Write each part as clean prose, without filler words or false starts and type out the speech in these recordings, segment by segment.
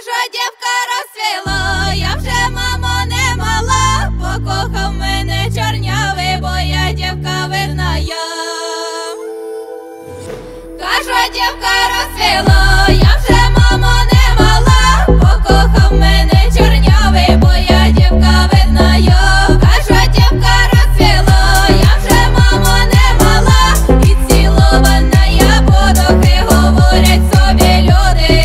Кажу, дівка розцвіла, я вже, мамо, не мала, покохав мене чорнявий, бо я дівка видна я. Кажу, дівка розцвіла, я вже, мамо, не мала, покохав мене чорнявий, бо я дівка видна я. Кажу, дівка розцвіла, я вже, мамо, не мала, і цілована я подохи, говорять собі люди.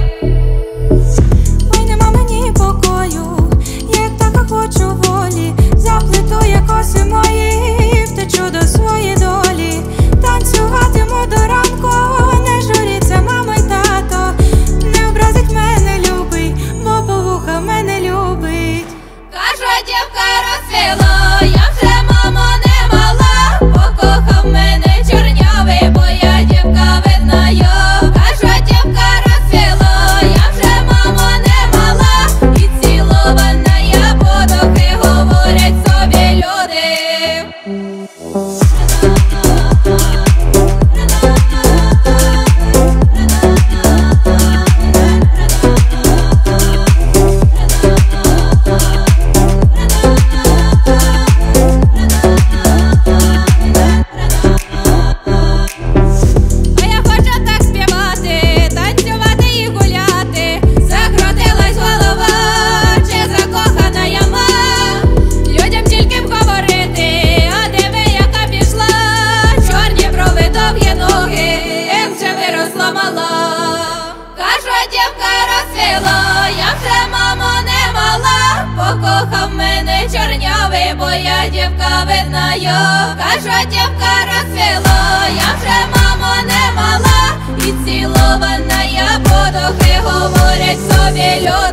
Ой, нема мені покою, я як така хочу волі, заплету коси мої, втечу до своєї долі, танцюватиму до ранку, не журіться мама й тато, не образить мене любий, бо по вуха мене любить. Кажу, дівка розцвіла, я вже, мамо, не мала, покохав мене чорнявий, бо я дівка видна я. Кажу, дівка розцвіла, я вже, мамо, не мала, і цілована я подохи, говорять собі люди. А я хочу так співати, танцювати і гуляти, закрутилась голова, чи закохана я ма, людям тільки б говорити, а диви, яка пішла, чорні брови, довгі ноги, як вже виросла мала. Кажу, дівка розцвіла, я вже, мамо, не мала, покохав мене чорнявий, бо я дівка видна я. Кажу, дівка розцвіла, я вже, мамо, не мала, і цілована я подохи, говорять собі люди.